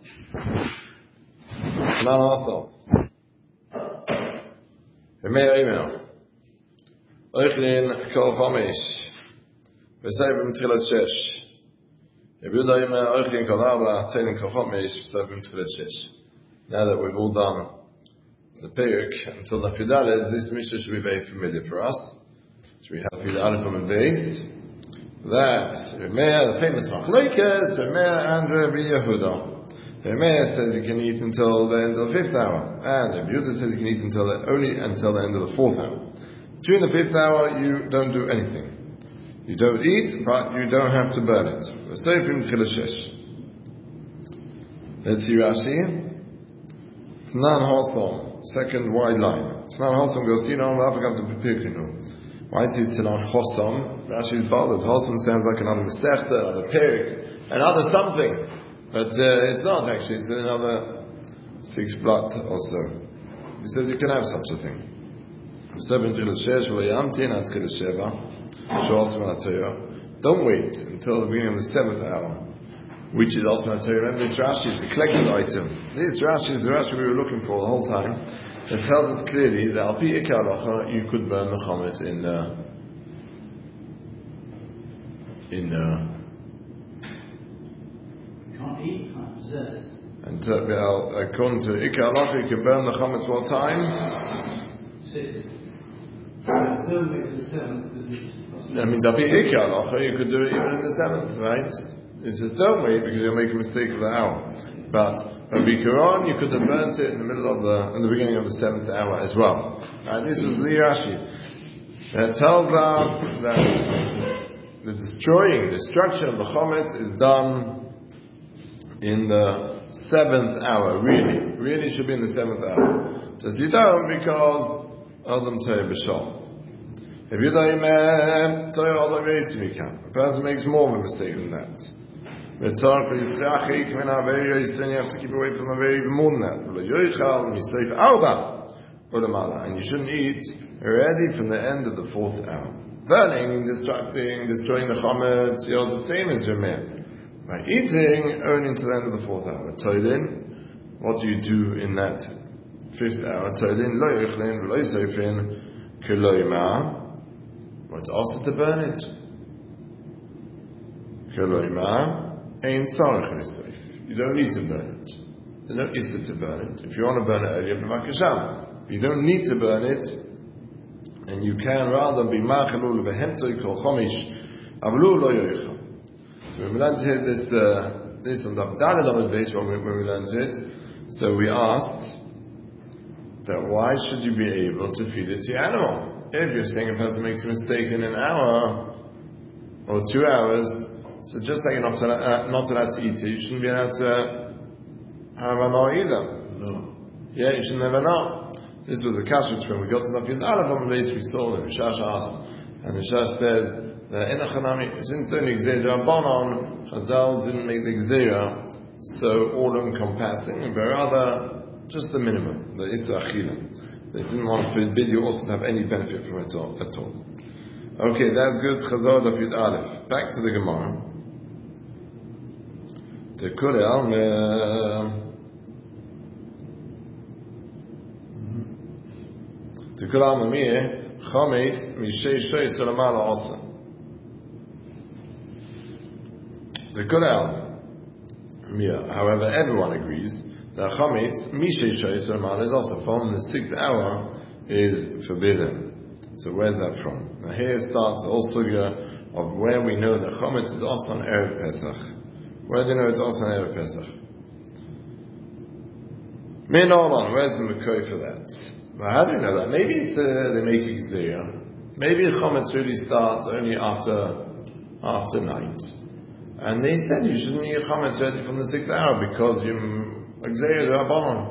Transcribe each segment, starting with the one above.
Not also. Meir email. Oichlin kol chomish. V'seivim tchilas shesh. Yebuda email oichlin kol arba tzeilin kol chomish. V'seivim tchilas shesh. Now that we've all done the Perek until the Fidaled, this Mishnah should be very familiar for us. So we have Fidaled from the base. That Meir, the famous Machlokes, Meir and Rabbi Yehuda. Meir says you can eat until the end of the 5th hour, and Yehuda says you can eat only until the end of the 4th hour. During the 5th hour, you don't do anything. You don't eat, but you don't have to burn it. Let's see Rashi. Tnan Hosom, second wide line. Tnan Hosom goes, why is it Tnan Hosom? Rashi is bothered. Hosom sounds like another Masechta, another Perek, another something. But it's not actually, it's another 6 blot or so. He says you can have such a thing. Don't wait until the beginning of the 7th hour, which is also not remember this Rashi, it's a collected item. This Rashi is the Rashi we were looking for the whole time. It tells us clearly that al pi ikar halacha you could burn the chametz Can't possess. And according to ikar halacha you can burn the chametz what time? 6. Don't make the 7th. That means al pi ikar halacha you could do it even in the 7th, right? It says don't wait because you'll make a mistake of the hour. But Bikaron, you could have burnt it in the beginning of the 7th hour as well. And this was the Rashi. That tells us that the destruction of the chometz is done in the 7th hour. Really should be in the 7th hour. Says you don't because Adam Toy B'Shol. If you don't, a person makes more of a mistake than that. You have to keep away from a very more than that. And you shouldn't eat already from the end of the 4th hour. Burning, destroying the chametz, you're the same as your man. By eating only until the end of the 4th hour. Toilin, what do you do in that 5th hour? Toilin, lo yochlin, lo yisofin, keloima. It's also to burn it. Keloima. You don't need to burn it. There's no issa to burn it. If you want to burn it earlier, b'makasham. You don't need to burn it, and you can rather be ma'chalul v'hemtoi kol chomish avlu lo yoichal. So when we learned this on the Abdallah Lamed base when we learned it, so we asked that why should you be able to feed it to your animal? If you're saying a person makes a mistake in an hour or 2 hours. So just like you're not allowed to eat it, you shouldn't be allowed to have an or either. No. Yeah, you should never know. This was the kashrut when we got to the Yud Aleph on the base we saw the Rishash asked, and the Rishash said that in a chanami, since the Gzeira Rabbanon, Chazal didn't make the Gzeira so all-encompassing, but rather just the minimum, the Issa Achila. They didn't want to forbid you also to have any benefit from it at all. Okay, that's good. Chazal of Yud Aleph. Back to the Gemara. The Kulam Amir Chametz Mishei Shei Solamal also. The Kulam Amir, however, everyone agrees that Chametz Mishei Shei Solamal is also from the 6th hour is forbidden. So where's that from? Now here starts the whole sugya of where we know that Chametz is also on Erev Pesach. Where do you know it's also on Erev Pesach? Min Olam, where's the Mekoi for that? Well, how do we know that? Maybe it's they make a Gzeira. Maybe the Chametz really starts only after night. And they said you shouldn't eat Chametz ready from the 6th hour because you Gzeira Rabbanon.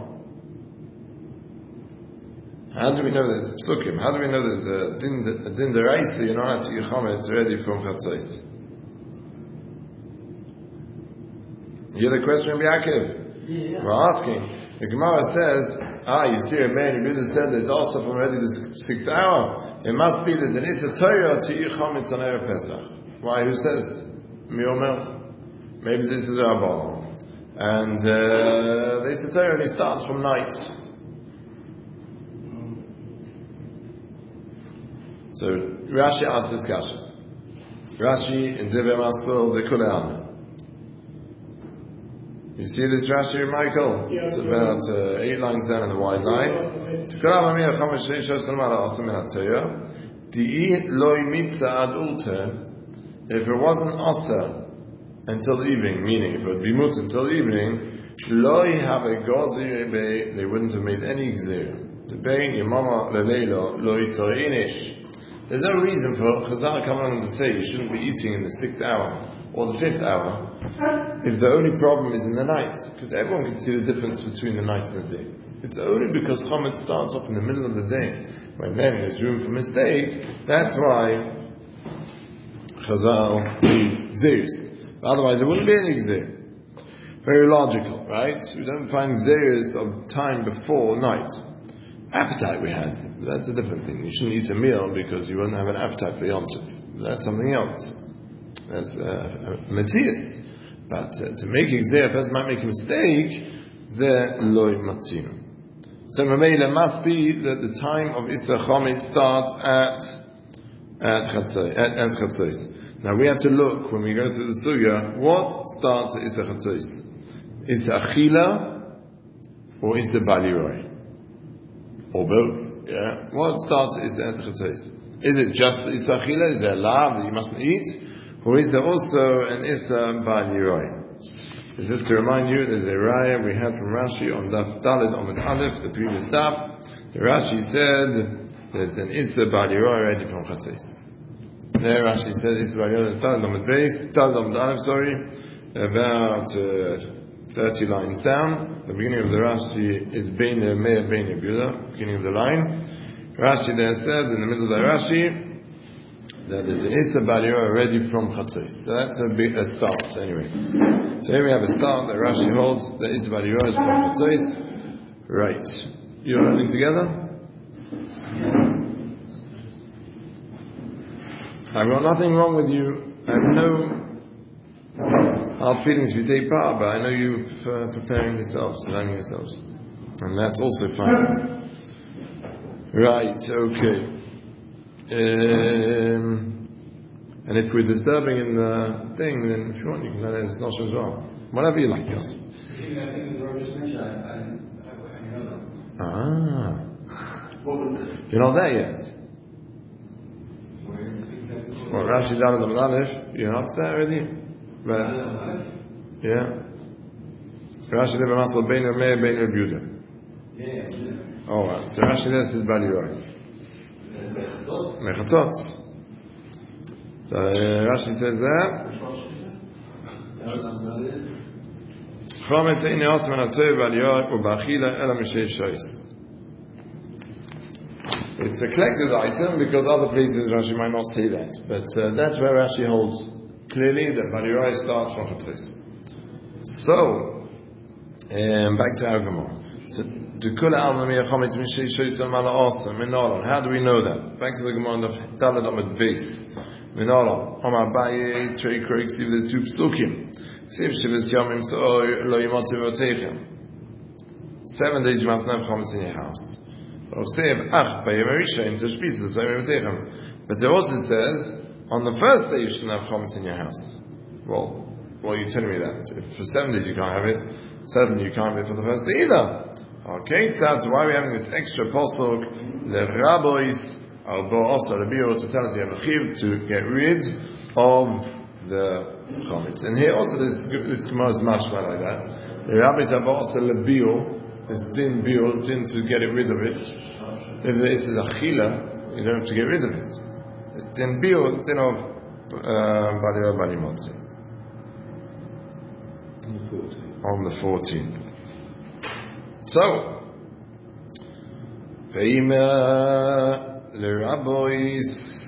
How do we know that it's psukim? How do we know there's a din deraisa? You know how to eat chametz ready from chatzos. You hear the question of Yaakov? Yeah. We're asking. The Gemara says, you see a man, Yehuda said that it's also from already the 6th hour. It must be there's an Issa Torah to eat chametz on Erev Pesach. Why? Who says? Mi Omer. Maybe this is Rabbanon. And the Isser Torah only starts from night. So Rashi asked this question. Rashi in Divrei Maskil the Kulei Alma. You see this Rashi, Michael? Yeah, it's about 8 lines down in the wide line. If it wasn't asa until the evening, meaning if it would be mut until the evening, they wouldn't have made any gzir. There's no reason for Chazal coming along to say you shouldn't be eating in the 6th hour or the 5th hour if the only problem is in the night, because everyone can see the difference between the night and the day. It's only because Chometz starts off in the middle of the day, when then there's room for mistake. That's why Chazal need gzirs. Otherwise there wouldn't be any gzir. Very logical, right? We don't find gzirs of time before night. Appetite we had, that's a different thing. You shouldn't eat a meal because you won't have an appetite for Yom Tov. That's something else. That's Matthias. But to make a gzir, a person might make a mistake, the loy matzino. So Mamela must be that the time of Isser Chometz starts at Chatzos. Now we have to look, when we go through the Sugya, what starts at Isser Chatzos? Is the Achila or is the Baliroi? Or both, yeah. What starts is the Chatzos? Is it just Issa Achila? Is there a lav that you mustn't eat? Or is there also an Issa Bal Yiroi? Just to remind you, there's a raya we had from Rashi on Daf Daled Omid Aleph, the previous daf. The Rashi said there's an Issa Bal Yiroi ready from Chatzos. There Rashi said Issa Bal Yiroi Daled Omid Beis, Daled Omid Aleph, about 30 lines down. The beginning of the Rashi is Bein Meir Bein Yehuda, beginning of the line. Rashi there said in the middle of the Rashi that there's an Issa Bal Yiroi ready from Chatzos. So that's a start anyway. So here we have a start that Rashi holds that Issa Bal Yiroi is from Chatzos. Right. You're learning together? I've got nothing wrong with you. I have no hard feelings if you take part, but I know you're preparing yourselves, learning yourselves. And that's also fine. Right, okay. And if we're disturbing in the thing, then if you want, you can learn it as Nosh as well. Whatever you like, yes. I think the Rosh mentioned, I know that. Ah. What was it? You're not there yet. Where is it exactly? Well, Rashi down in the Aleph, you're not there already? But, yeah. Rashi never asked what Bein Meir Bein Yehuda. Yeah. Oh, right. So Rashi there says Bal Yiroi. Mechatzot. So Rashi says that. Chometz ein yos men atoy Bal Yiroi u'ba'achila ela mishei shois. It's a collector's item because other places Rashi might not say that, but that's where Rashi holds clearly that Bal Yiroi starts from Chatzos. So, back to our Gemara. So, how do we know that? Back to the Gemara of Daled Amud Beis. Minara, Omar Baye, Trey Krok, see there's 2 psukim. Siv Shivas Yomim So'or Lo Yimotu V'Oteichem. 7 days you mustn't have chometz in your house. But it also says, on the first day you shouldn't have chometz in your house. Well, you're telling me that. If for 7 days you can't have it, 7 you can't have it for the first day either. Okay, so that's why we're having this extra pasuk, the rabbis, also the bio to tell us you have a chiv to get rid of the chometz. And here also this Gemara is mashma like that. The rabbis have also the bio, this din to get rid of it. If this is achila, you don't have to get rid of it. Din bio, din of bali motzi. On the 14th. So, Ve'ima l'rabois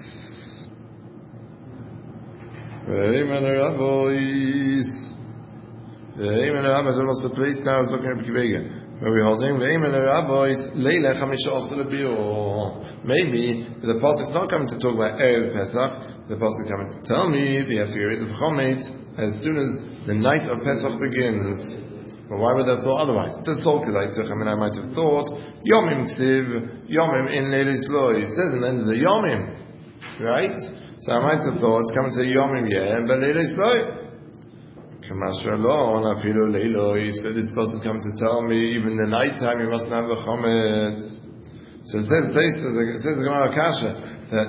is also a place now, I was looking at Kivega. Where we're holding, Ve'ima l'rabois leila chamisha osel l'bio. Maybe the pasuk's not coming to talk about Erev Pesach, the pasuk coming to tell me that you have to get rid of chometz as soon as the night of Pesach begins. But why would I have thought otherwise? I mean, I might have thought Yomim Ksiv, Yomim in Leilis Loi. It says in the end of the Yomim, right? So I might have thought, come and say Yomim but Leilis Loi. Kamashra Afilu Leiloi. So this person come to tell me, even the night time you mustn't have the chometz. So it says the Gemara Kasha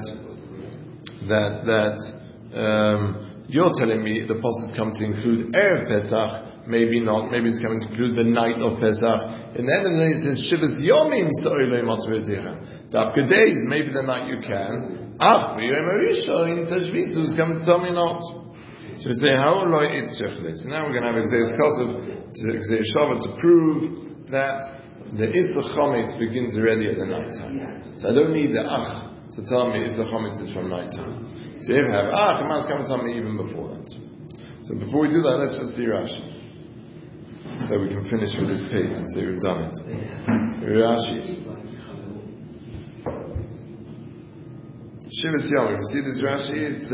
that you're telling me the pasuk is coming to include Erev Pesach. Maybe not. Maybe it's coming to include the night of Pesach. In the end of the day, it says Shivas Yomim So'ilei Matzveticha. The after days, maybe the night you can. Ach, B'Yom Rishon Tashvisu is coming to tell me not. So we say how loy it's shechlet. So now we're going to have Exeis Kosev to Exeis Shabbat to prove that the Isla Chometz begins already at the night time. So I don't need the Ach to tell me Isla Chometz is from night time. So if I have Ach, it must come to tell me even before that. So before we do that, let's just see Rashi. So we can finish with this page and say we've done it. Rashi. Shivas Yomim. See this Rashi? It's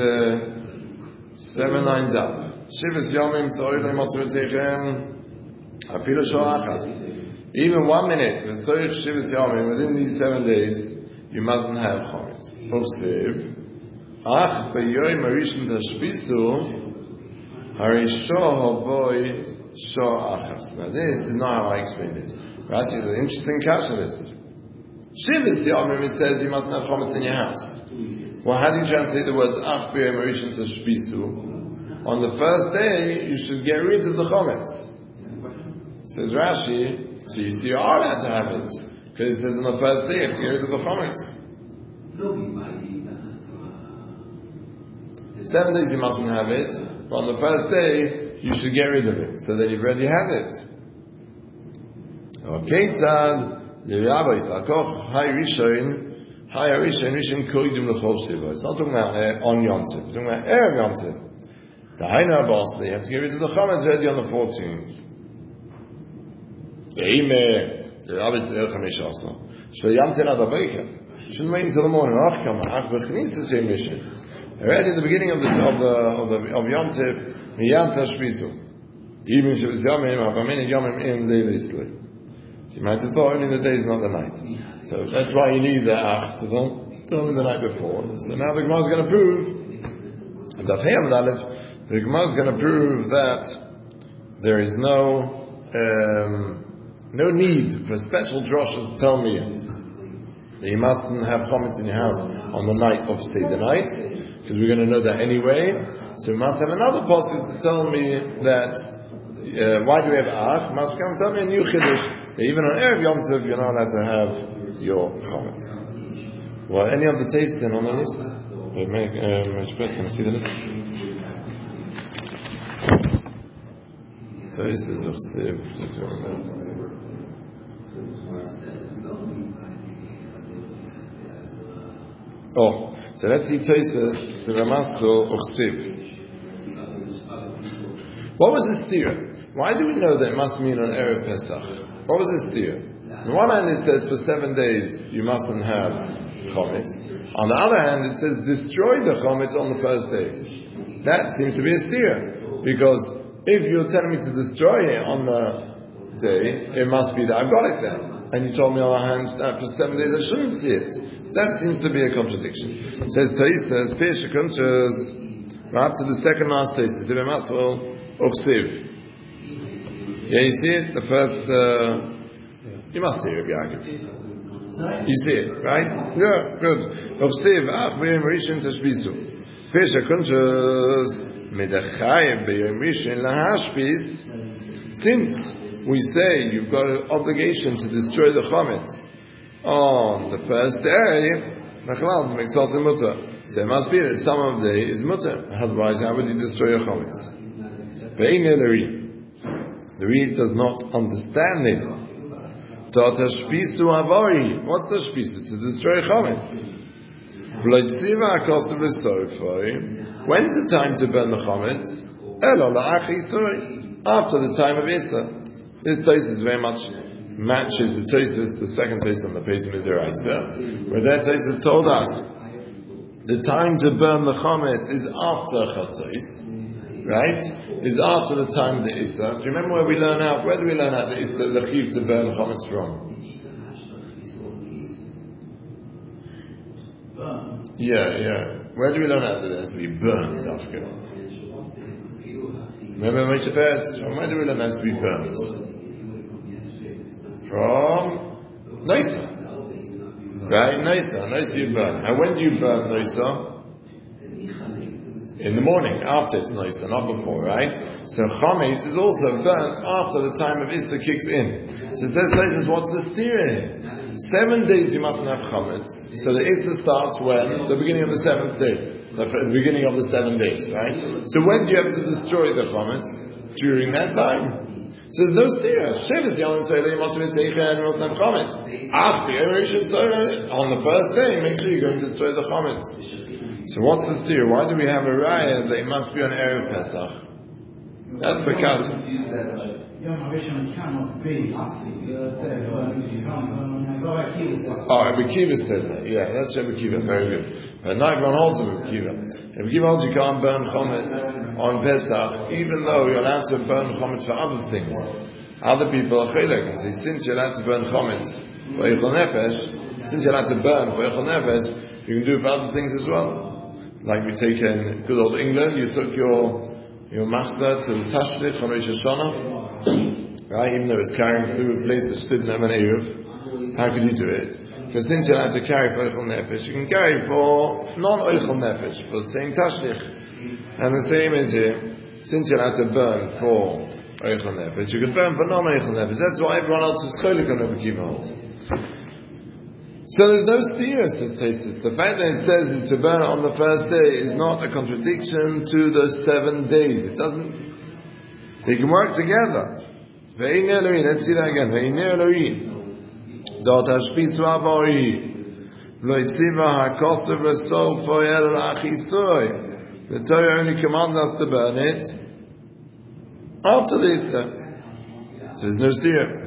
7 lines up. Shivas Yomim So'ilei Matzveticha Afilu Sho'achas. Even 1 minute, Shivas Yomim, within these 7 days, you mustn't have chometz. Observe. Ach B'Yom Rishon Tashbisu Harisho Hoboy Sho'achas. Now this is not how I explained it. Rashi is an interesting kasha this. Shivas Yomim, it says you mustn't have chometz in your house. Well, how do you translate the words Ach B'Yom Rishon Tashbisu? On the first day, you should get rid of the chometz. Says Rashi, so you see you are allowed to have it. Because it says on the first day, you have to get rid of the chometz. 7 days you mustn't have it, but on the first day, you should get rid of it. So that you've already had it. Okay, Tzad, L'Rabbi Yisakoch, Hai Rishon, it's not talking about on Yom Tov. It's talking about Erev Yom Tov. The Haina Abbas, they have to get rid of the Chometz already on the 14th. The Rabbi is the Chamesh also. So Yom Tov Adabayka. Shouldn't wait until the morning. Already at the beginning of Yom Tov, Miyam Tashbisu. Even Shabbos Yomim, Havamini Yomim in Leilis Loi. You might have thought only the days, not the night. So that's why you need the Ach to tell them the night before. So now the Gemara is going to prove, the Gemara is going to prove that there is no need for special drosha to tell me that you mustn't have chometz in your house on the night of Seder night, because we're going to know that anyway. So we must have another pasuk to tell me that why do we have Ach? Must come tell me a new chiddush. Even on Erev Yom Tov, you're not allowed to have your chometz. Well, any of the tastes then on the list? Can I see the list? Tastes of Siv. Oh, so let's see tastes the Ramasko of Siv. What was the steer? Why do we know that it must mean on Erev Pesach? What was this steer? On one hand it says for 7 days you mustn't have chometz. On the other hand it says destroy the chometz on the first day. That seems to be a steer. Because if you're telling me to destroy it on the day, it must be that I've got it then. And you told me on the other hand that for 7 days I shouldn't see it. That seems to be a contradiction. It says Taisas, Pesha Kunchas, right up to the second last Taisas, Dibe Masel, Uksiv. Yeah, you see it? The first, you must see it, Yaakov. You see it, right? Yeah, good. Uksiv, Ach B'Yom Rishon Tashbisu. Pesha Kunchas, Medachayim B'Yom Rishon Lahashbis. Since we say you've got an obligation to destroy the chometz on the first day, Nachlal makes also mutter. So it must be that some of the day is mutter. Otherwise, how would you destroy your chometz? The Reed does not understand this. What's the shpisu? To destroy chometz. When's the time to burn the chometz? After the time of Issa. This Tosfos very much matches the Tosfos, the second Tosfos on the page of Midiraisa, where that Tosfos told us the time to burn the chometz is after Chatzos. right, is after the time of the Issa. Do you remember where do we learn out the Issa, the Chiv to burn Chometz from? Yeah. Where do we learn out that it has to be burnt after? Remember Moshe Peretz? Where do we learn it has to be burnt? From Noisa. Right? Noisa you burn. And when do you burn Noisa? In the morning, after it's Noisa, not before, right? So Chometz is also burnt after the time of Issa kicks in. So it says, what's the steer? 7 days you mustn't have Chometz. So the Issa starts when? The beginning of the 7th day. The beginning of the 7 days, right? So when do you have to destroy the Chometz? During that time. So there's no steer. Shevis Yom Tzorah, you must have Chometz. On the first day, make sure you're going to destroy the Chometz. So what's the steer? Why do we have a raya that it must be on Erev Pesach? That's the custom. Rabbi Kiva said that. Yeah, that's Rabbi Kiva. Very good. But not everyone holds Rabbi Kiva. Rabbi Kiva holds you can't burn Chometz on Pesach, even though you're allowed to burn Chometz for other things. Other people are chilek and say, since you're allowed to burn Chometz for Eichel Nefesh, since you're allowed to burn for Eichel Nefesh, you can do it for other things as well. Like we take in good old England, you took your machzah to the Tashlich on Rosh Hashanah, right? Even though it's carrying through a place that didn't have an Eruv, how could you do it? Because since you're allowed to carry for Eichel Nefesh, you can carry for non-Eichel Nefesh, for the same Tashlich. And the same is here, since you're allowed to burn for Eichel Nefesh, you can burn for non-Eichel Nefesh. That's why everyone else is cholik on Rabbi Kiva holds. So there's no steers to Tosfos. The fact that it says to burn on the first day is not a contradiction to the 7 days. It doesn't. They can work together. Let's see that again. The Torah only commands us to burn it after the Easter. So there's no steer.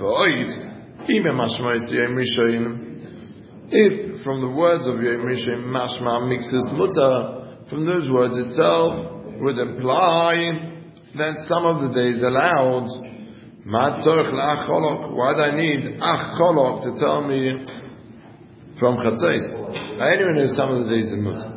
If from the words of Yom Rishon mashma mixes mutar, from those words itself would imply that some of the days allowed. Why do I need ach cholok to tell me from chatzos? I anyway know some of the days in mutar.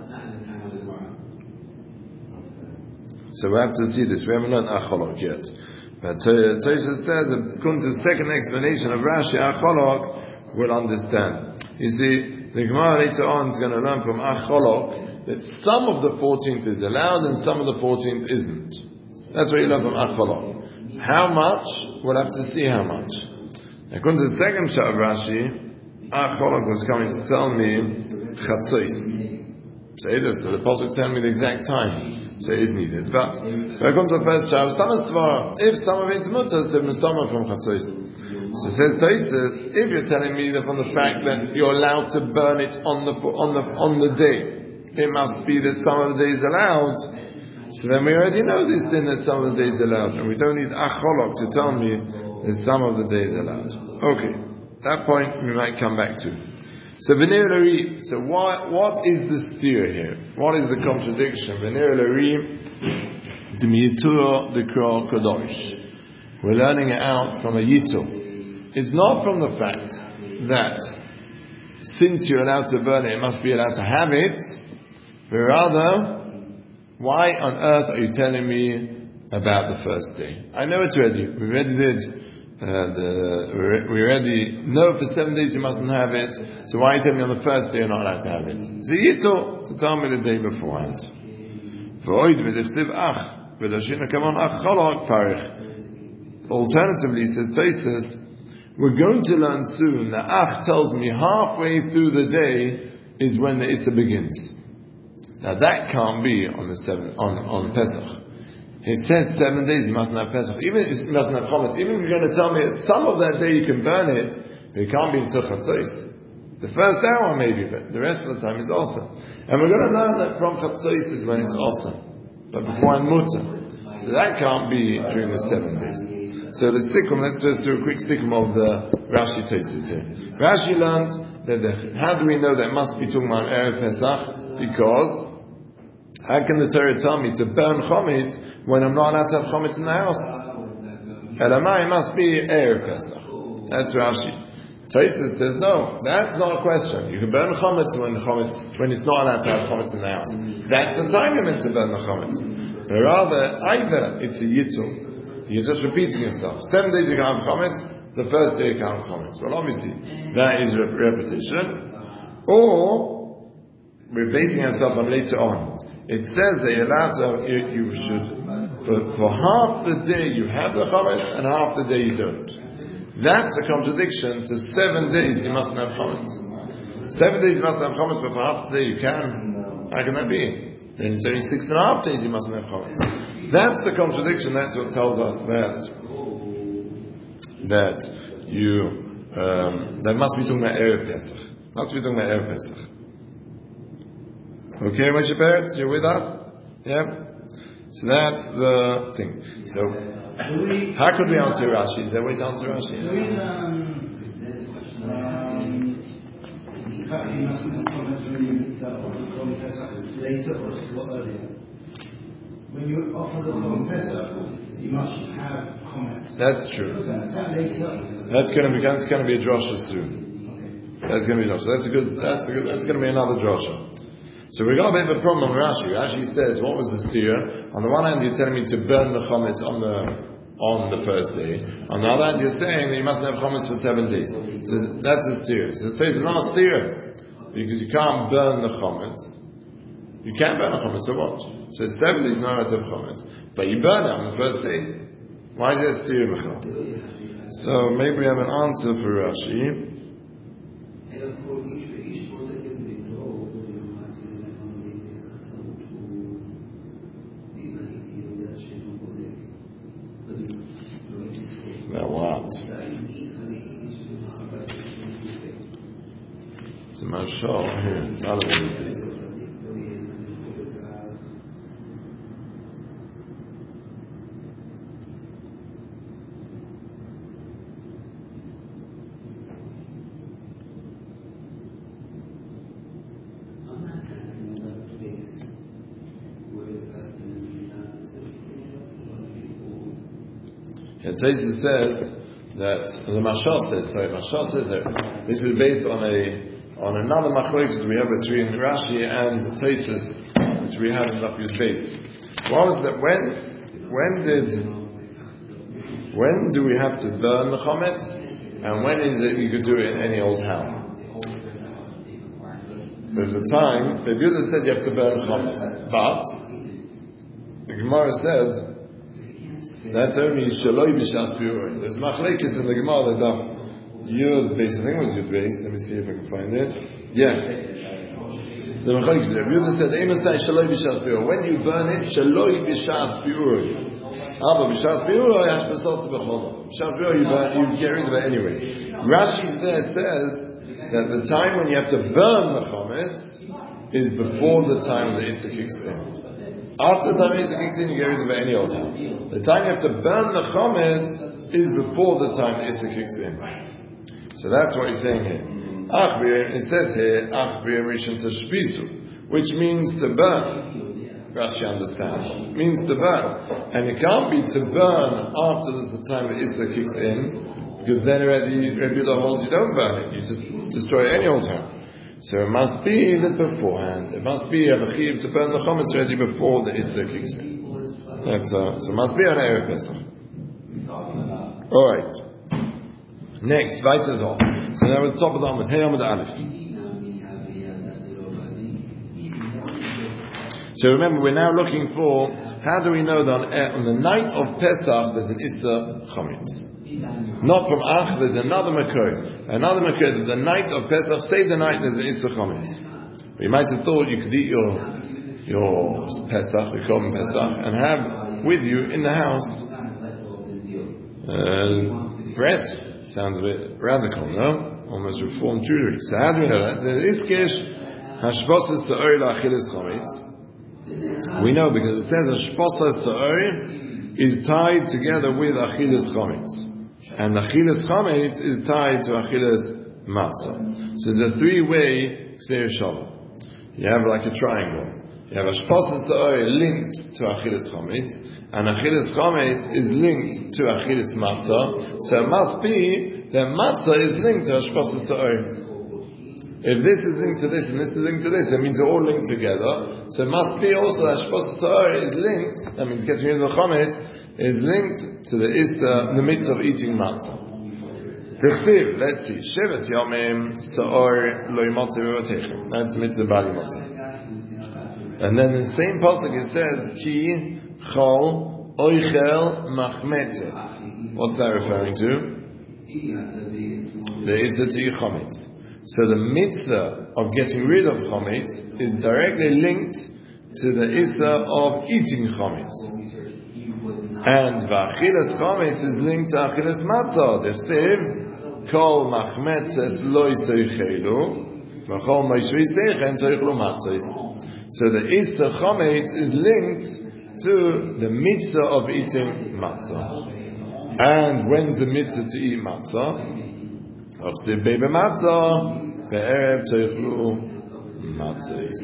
So we have to see this. We haven't learned ach cholok yet. But Tosfos says, according to the second explanation of Rashi, ach cholok will understand. You see, the Gemara later on is going to learn from Ach Cholok that some of the 14th is allowed and some of the 14th isn't. That's what you learn from Ach Cholok. How much? We'll have to see how much. According to the second shot of Rashi, Ach Cholok was coming to tell me Chatzos. Say this, so the Pasuk tell me the exact time. So it is needed. But according to the first shot, if some of it's mutter, it's mistama from Chatzos. So says Tosfos, if you're telling me that from the fact that you're allowed to burn it on the day, it must be that some of the days allowed. So then we already know this thing that some of the days allowed, and we don't need acholok to tell me that some of the days allowed. Okay, that point we might come back to. So v'nei l'ri. So what is the steer here? What is the contradiction? V'nei l'ri d'miyitur d'kro kadosh. We're learning it out from a yitur. It's not from the fact that since you're allowed to burn it, it must be allowed to have it, but rather, why on earth are you telling me about the first day? I know it already. We already did. We already know for 7 days you mustn't have it. So why are you telling me on the first day you're not allowed to have it? Ziyito, to tell me the day beforehand. Alternatively, says Tosfos, we're going to learn soon that Ach tells me halfway through the day is when the Issa begins. Now that can't be on on Pesach. It says 7 days you mustn't have Pesach. Even you mustn't have Chometz. Even if you're going to tell me that some of that day you can burn it, but it can't be until Chatzos. The first hour maybe, but the rest of the time is also. And we're going to learn that from Chatzos is when it's also, but before in Mutzah. So that can't be during the 7 days. So the sikkum, let's just do a quick sikkum of the Rashi Tosfos here. Rashi learned that how do we know that it must be talking about Erev Pesach? Because how can the Torah tell me to burn Chometz when I'm not allowed to have chametz in the house. Elamai must be Erev Pesach. That's Rashi. Tosfos says no, that's not a question. You can burn chametz when it's not allowed to have chametz in the house. That's the time you're meant to burn the chametz. But rather, either it's a yitul, you're just repeating yourself. 7 days you can have chametz, the first day you can't have chametz. Well, obviously that is repetition. Or we're basing ourselves on later on. It says that you're allowed to. You should for half the day you have the chametz and half the day you don't. That's a contradiction to 7 days you mustn't have chametz. 7 days you mustn't have chametz, but for half the day you can. How can that be? Then it's only 6.5 days you mustn't have chametz. That's the contradiction. That's what tells us that you that must be talking about Erev Pesach. Must be talking about Erev Pesach. Okay, Moshe Peretz, you're with us? Yeah. So that's the thing. So, how could we answer Rashi? Is there a way to answer Rashi? When you offer the Korban Pesach, you must have comments. That's true. That's going to be a drasha soon. That's going to be a drasha. That's going to be another drasha. So we got a bit of a problem with Rashi. Rashi says, what was the steer? On the one hand, you're telling me to burn the chametz on the first day. On the other hand, you're saying that you mustn't have chametz for 7 days. So that's a steer. So it says it's not a steer because you can't burn the chametz. You can't burn the chametz. So what? So 7 days not allowed to have chametz, but you burn it on the first day. Why is there a steer? So maybe we have an answer for Rashi. Now what? It's a mashal here. Not a this. Tosfos says that the Mashal says that this is based on another machlokes we have between Rashi and Tosfos, which we have in Daf Yud Beis. What was that? When do we have to burn the chametz, and when is it you could do it in any old house? There's a time the Yehuda said you have to burn chametz, but the Gemara says that's only shaloi b'shas bi'urin. There's machlekes in the Gemara that Yud Beis, I think it was Yud Beis. Let me see if I can find it. Yeah. The machlekes there. Yud said, "Emasai shaloi b'shas bi'urin." When you burn it, shaloi b'shas bi'urin. Abba b'shas bi'urin, hashbasas b'chol. B'shas bi'urin, you get rid of it anyway. Rashi there says that the time when you have to burn the chametz is before the time the Issa kicks in. After the time the Issa kicks in, you get rid of it any old time. The time you have to burn the chametz is before the time the Issa kicks in. So that's what he's saying here. It says here, which means to burn. Rashi understands. It means to burn. And it can't be to burn after the time the Issa kicks in, because then already Rabbi Yehuda holds you don't burn it, you just destroy it any old time. So it must be that beforehand. It must be a chiv to burn the chametz ready before the Issa kicks in. That's so it must be on Erev Pesach. All right. Next, weiter so. So now we're at the top of the Amud. Hey, Amud Aleph. So remember, we're now looking for how do we know that on the night of Pesach there's an Issa chametz. Not from Ach, there's another Makor. Another Makor that the night of Pesach, say the night there's an Issa chametz. But you might have thought you could eat your Pesach, your Korban Pesach, and have with you in the house bread. Sounds a bit radical, no? Almost Reformed Jewry. So how do we know that? The Iskish Hashbosas Sa'or La'achilas Chametz. We know because it says Hashbosas Sa'or is tied together with Achilas Chametz. And Achilas Chametz is tied to Achilas Matzah. So it's a three-way Ksir Shalom. You have like a triangle. You have Hashbosas Sa'or linked to Achilas Chametz, and achilas chametz is linked to achilas matzah, so it must be that matzah is linked to hashpasas ta'or. If this is linked to this and this is linked to this, it means they're all linked together. So it must be also that hashpasas ta'or is linked. That means getting rid of the chametz is linked to the mitzvah of eating matzah. Let's see. Shevas yomim sa'or lo yimotze b'vatechem. That's mitzvah bali matzah. And then in the same pasuk it says ki chol oichel machmetzes. What's that referring to? The issa to chametz. So the mitzvah of getting rid of chametz is directly linked to the issa of eating chametz. And v'achilas chametz is linked to achilas matzah. Dechsev kol machmetzes lo yiseichelu v'chol moishveiseichem toichlu matzos. So the issa chametz is linked to the mitzvah of eating matzah. And when's the mitzvah to eat matzah? Dechsev bebe matzah be'erev toichlu matzos.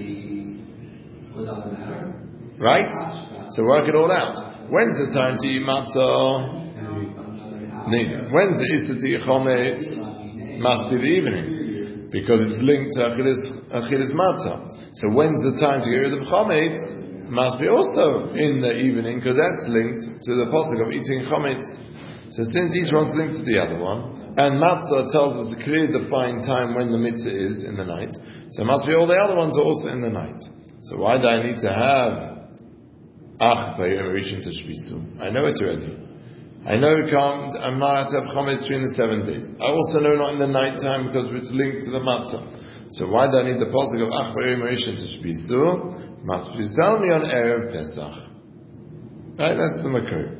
Right? So work it all out. When's the time to eat matzah? When's the issa to eat chametz? Must be the evening, because it's linked to achilas matzah. So when's the time to get rid of chametz? Must be also in the evening, because that's linked to the pasuk of eating chametz. So since each one's linked to the other one, and matzah tells us a clearly defined time when the mitzvah is in the night, so it must be all the other ones are also in the night. So why do I need to have Ach, bayom rishon tashbisu? I know it already. I know I'm not allowed to have chametz during the 7 days. I also know not in the night time because it's linked to the matzah. So why do I need the pasuk of Ach bayom rishon tashbisu? Must you tell me on Erev Pesach? Right, that's the makor.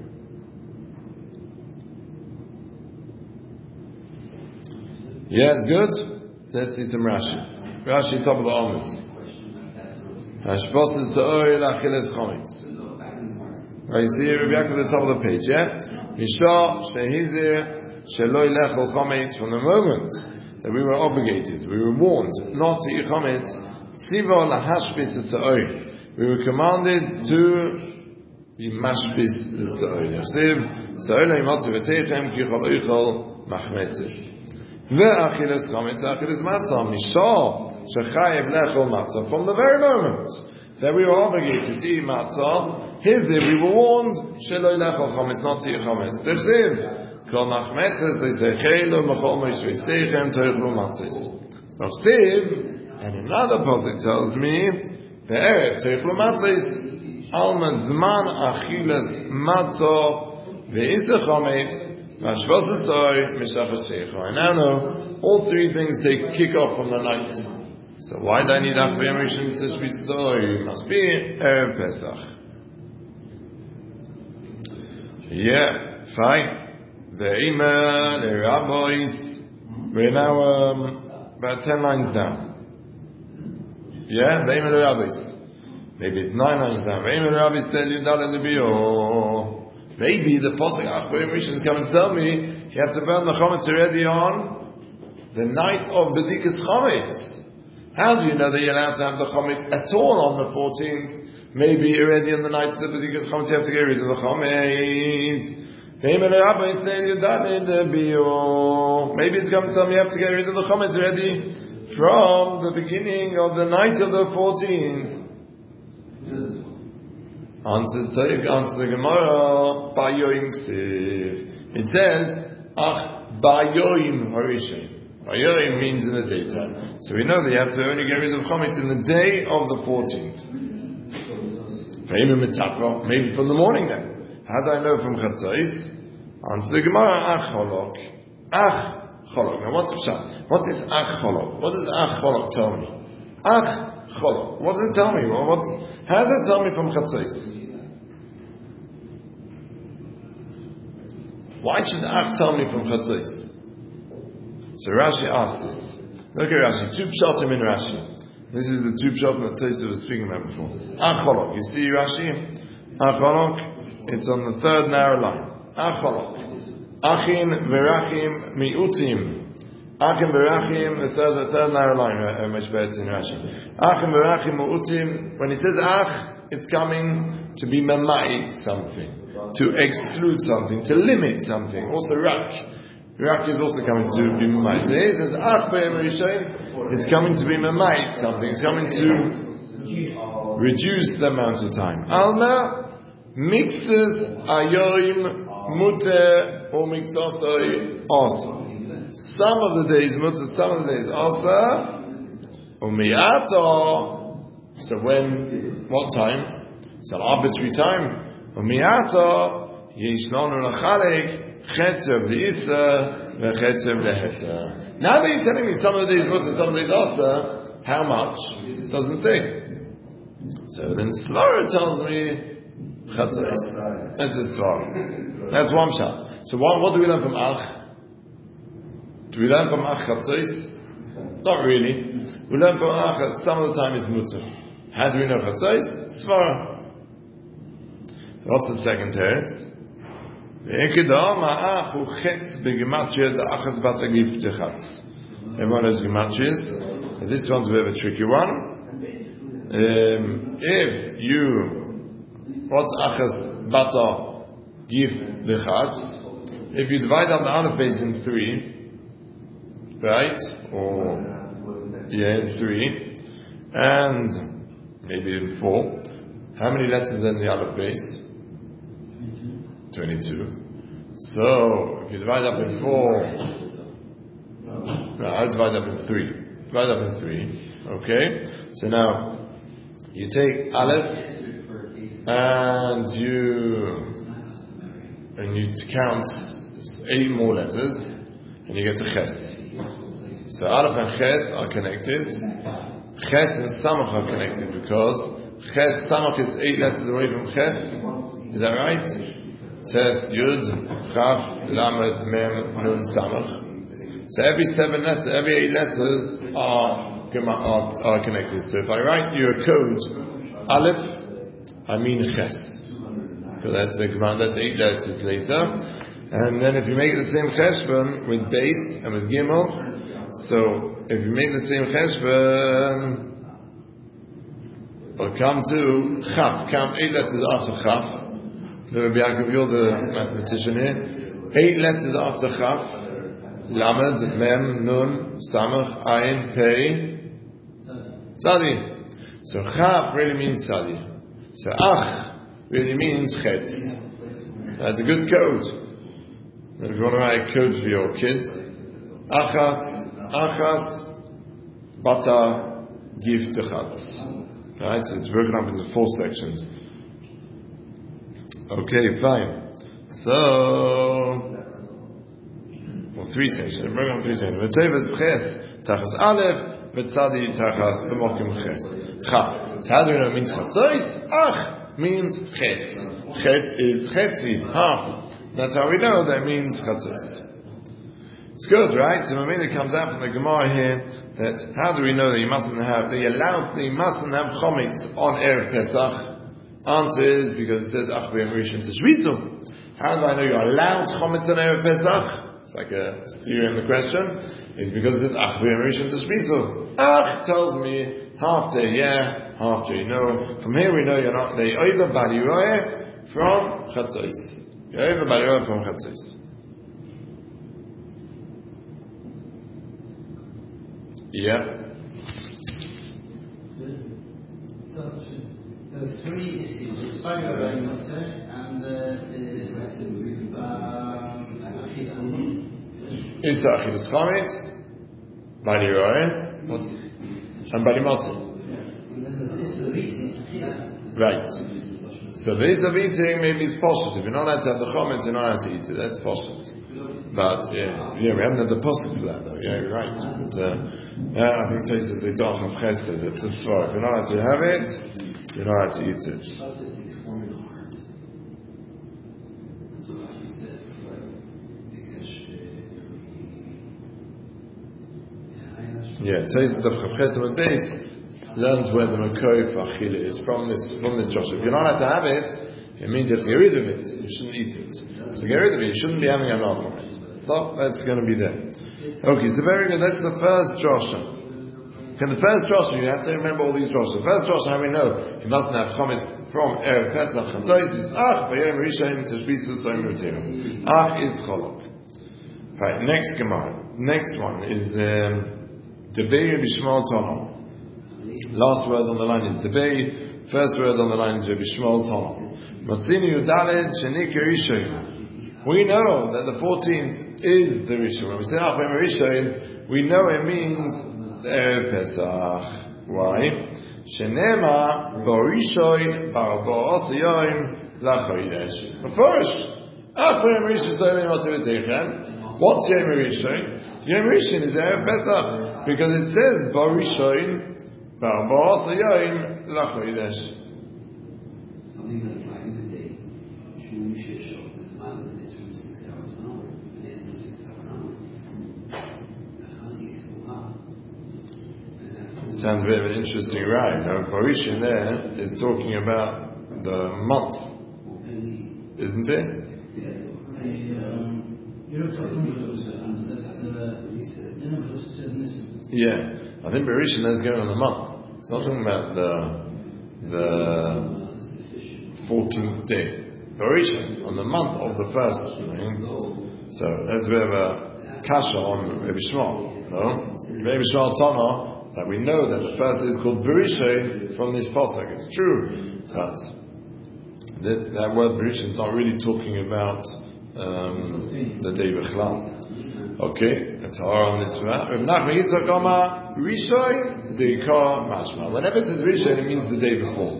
Yeah, it's good. Let's see some Rashi. Rashi, top of the almonds. Hashpasas ta'or l'achilas chametz. Right, you see Rabbi Yaakov at the top of the page, yeah? Misha shehizir shelo yilechol chametz, from the moment that we were obligated, we were warned not to eat chametz, tziva lahashpis ta'or. We were commanded to be mashpis ta'or. Yachsiv, sa'or le'imotze v'teichem ki chol oichol machmetzes. Ve'achilas chametz, achilas matzah. Misha shechayev lechol matzah. From the very moment that we were obligated to eat matzah, we were warned, Shelo Ilechol Chametz, not to eat chametz. Tefsiv, Kol Machmetzes, they say, Chelo, Mechol Moishveisteichem, Toichlu Matzes. Tefsiv, and another pasuk tells me, Be'erev, Toichlu Matzes, Alma Zman Achilas Matzah, Ve'isa Chametz, Vashvos Tzoi, Meshachas Sheicha. I now know, all three things kick off from the night. So why do I need Ach Bayom Rishon Tashbis Tzoi? Must be Erev Pesach. Yeah, fine. The Ima, the rabbis, we're now about 10 lines down. Yeah, the Ima, the rabbis. Maybe it's 9 lines down. The Ima, the rabbis tell you that in the bio. Maybe the pasuk Ach Bayom Rishon is coming to tell me you have to burn the chametz already on the night of Bedikas Chametz. How do you know that you're allowed to have the chametz at all on the 14th? Maybe already on the night of the Bedikas Chametz you have to get rid of the chametz. Maybe it's come to tell me you have to get rid of the chametz already from the beginning of the night of the 14th. Answer the Gemara, Bayoim Ksiv. It says, Ach Bayoim Harishim. Bayoim means in the daytime. So we know that you have to only get rid of chametz in the day of the 14th. Maybe from the morning then. How do I know from Chatzos? Answer the Gemara, Ach Cholok. Ach Cholok. Now what's the pshat? What is Ach Cholok? What does Ach Cholok tell me? Ach Cholok. What does it tell me? How does it tell me from Chatzos? Why should Ach tell me from Chatzos? So Rashi asked this. Look at Rashi. Two pshatim in Rashi. This is the two pshatim that Tosfos was speaking about before. Ach Cholok. You see Rashi? Ach Cholok. It's on the third narrow line. Ach Cholok. Achim verachim miutim. Achim verachim, the third narrow line, much better in Rashi. Achim verachim miutim. When he says Ach, it's coming to be mamait something, to exclude something, to limit something. Also rak is also coming to be mamait. So it says ach be'em rishon, it's coming to be mamait something. It's coming to reduce the amount of time. Alma mixes ayoim muter or mixosoi asa. Some of the days mutter, some of the days asa. Umiyato. So when? What time? It's an arbitrary time. Umiyato yishnonu lachalek chetzev leisa vechetzev lehetzer. Now that you're telling me some of the days mutter, some of the days asa, how much? It doesn't say. So then Svara tells me chatzos. That's a Svara. That's one shot. So what do we learn from Ach? Do we learn from Ach chatzos? Not really. We learn from Ach that some of the time is mutter. How do we know chatzos? Svara. What's the second teretz? Everyone knows gematrias. But this one's a bit of a tricky one. If you, what's achas bata gif lechatz? If you divide up the aleph base in 3, right? Or in 3, and maybe in 4, how many letters in the aleph base? 22. So if you divide up in 4, I'll divide up in 3. Divide up in 3. Okay. So now you take aleph and you count 8 more letters and you get to ches. So aleph and ches are connected. Ches and samach are connected because ches, samach is 8 letters away from ches. Is that right? Tes, yud, chav, lamed, mem, nun, samach. So every 7 letters, every 8 letters are connected. So if I write you a code, aleph, I mean ches. So that's a command, that's 8 letters later. And then if you make the same cheshbon with base and with gimel, so if you make the same cheshbon, we'll come to chaf, count 8 letters after chaf. Rabbi Yaakov, you're the mathematician here. 8 letters after chaf. Lamed, Mem, Nun, Samach, Ayin, Pei, Tzadi. So Chaf really means Tzadi. So Ach really means Chetz. That's a good code. And if you want to write a code for your kids, Achas, Bata, Gif, Techatz. Right? So it's broken up into 4 sections. Okay, fine. So 3 sections. Bring on 3 sections. V'tevas ches tachas aleph, v'tzadi tachas b'mokim ches. Chaf. So how do we know it means chatzos? Ach means ches. Ches is chetzi, half. That's how we know that means chatzos. It's good, right? So it comes out from the Gemara here that how do we know that you mustn't have chometz on Erev Pesach? Answer is because it says ach be'em rishon tishvisu. How do I know you're allowed chometz on Erev Pesach? It's like a steer in the question. It's because it's ach be'em rishon tishvisu. Ach tells me half day yeah, half day no. From here we know you're not the over bali roeh from chatzos. You're over bali roeh from chatzos. Yeah. The 3 issues, it's Spider and It's Achilas Chametz, Bali Roeh, and Bali Matzah. And then there's issue of eating. Right. So the issue of eating maybe is possible. If you're not allowed to have the Chametz, you're not allowed to eat it. That's possible. But we haven't had the possible for that though. Yeah, you're right. But I think places they don't have chesed. It's a svara. If you're not allowed to have it, you're not allowed to eat it. Yeah, Tosfos of Chav Chesed and Beis learns where the Makoi for Achille is from this Joshua. If you're not allowed to have it, it means you have to get rid of it. You shouldn't eat it. So get rid of it. You shouldn't be having enough from it. So that's going to be there. Okay, so very good. That's the first Joshua. Okay, the first Joshua, you have to remember all these Joshua. The first Joshua, how we know? You mustn't have chometz from Erev Pesach Chatzos is Ach Bayom Rishon Tashbisu Soim Rutinu. Ach is Cholok. Right, next Gemara. Next one is Debei Bishmal Tono. Last word on the line is Debei. First word on the line is Bishmal Tono. Matzinu Yudaled Shenik Rishon. We know that the 14th is the Rishon. When we say Ach Bayom Rishon, we know it means the Erev Pesach. Why? Shenema Borishon Barba'os Yom Lachodesh. First, Ach Bayom Rishon Soim Motivitechem. What's Yom Rishon? Yom Rishon is Erev Pesach because it says Borishon Barba'os Yom Lachodesh. Sounds a bit of an interesting rhyme. Now, Barishin there is talking about the month, isn't it? Yeah, I think Barishin is going on the month. It's not talking about the 14th day. Barishin on the month of the first. So that's a bit of a kasha on Rebbe Shmuel. No, Rebbe Shmuel Tono. That we know that the first is called Berisha from this pasuk. It's true, but that word Berisha is not really talking about the day B'chlal. Okay, that's all on this one. Whenever it says Berisha, it means the day before.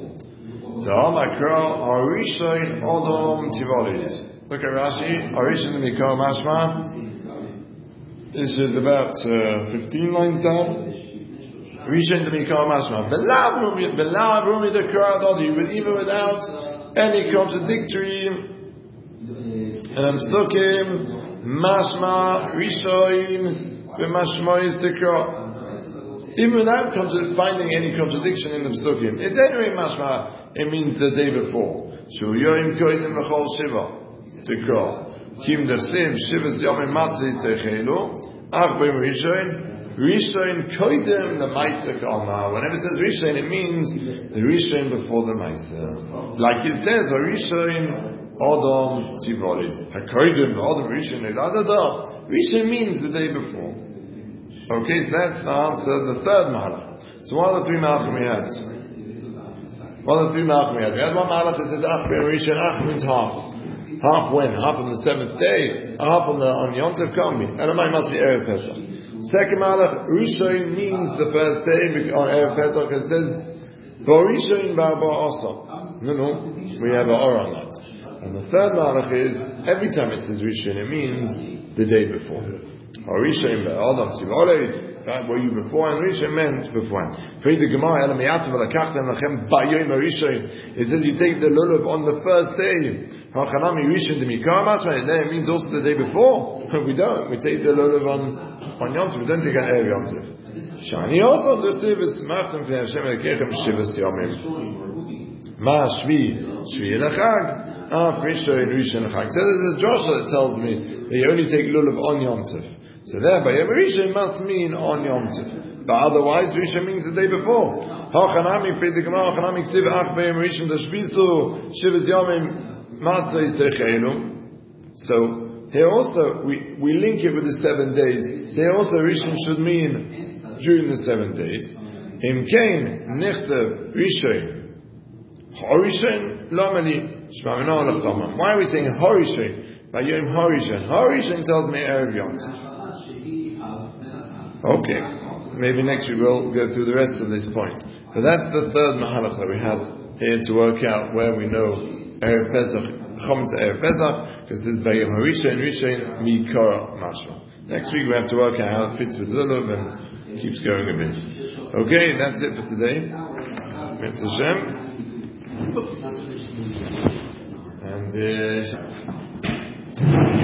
Look at Rashi. This is about 15 lines down. Rishon to Mikol Mashma. Belav Rumi the Kradodi, even without any contradictory Psukim, Mashma, Rishon, B'Mashmois Tikra. Even without finding any contradiction in the Psukim. It's anyway Mashma, it means the day before. Shu Yoim Koidim L'chol Shiva, Tikra. Kim Dersim, Shivas Yomim Matzis Techelu, Ach B'Im Rishon, Rishon koidem the meister kalma. Whenever it says Rishon, it means the Rishon before the meister. Like it says, Rishon Adam Tivorid. Hakoidem Adam Rishon Eladada. Rishon means the day before. Okay, so that's the answer. The third mahalach. So what are the three malachim we had? What are the three malachim we had? We had one malach that said Ach Ben Rishon. Ach means half. Half when? Half on the seventh day. Half on Yom Tov Kami. And it must be Erev Pesach. Second malach, Rishon means the first day on Erev Pesach. It says, Borishon Barba'asa. No, we have an or on that. And the third malach is, every time it says Rishon, it means the day before. Borishon Ba'adam Tivored. Were you before? And Rishon meant beforehand. For the Gemara, it says you take the lulav on the first day. Hachanami Rishon de Mikar, and then it means also the day before. We don't. We take the lulav on Yom Tov. We don't take an Erev Yom Tov. Shani also understood with Smachtem Pnei Hashem Elokechem Shivas Yomim. Ma Shvi Lachag. Rishon Lachag. So there's a drasha that tells me that you only take lulav on Yom Tov. So there, by Yom Rishon must mean on Yom Tov. But otherwise, Rishon means the day before. Hachanami Pnei the Gemara. Hachanami Ksiv Ach B'Yom Rishon Tashbisu Shivas Yomim. So here also we link it with the 7 days. So here also Rishon should mean during the 7 days. Imkein Nechtev Rishon Horishon Lamali Shmamina Lachtamam. Why are we saying Horishon? By Yom Horishon. Horishon tells me Erev Yom Tov. Okay, maybe next week we'll go through the rest of this point. But that's the third mahalach that we have here to work out where we know Erev Pesach, Chometz Erev Pesach, because this is Bayom HaRishon, Rishon Mikar Mashma. Next week we have to work out how it fits with Lulav and keeps going a bit. Okay, that's it for today. Mitzvah Hashem. And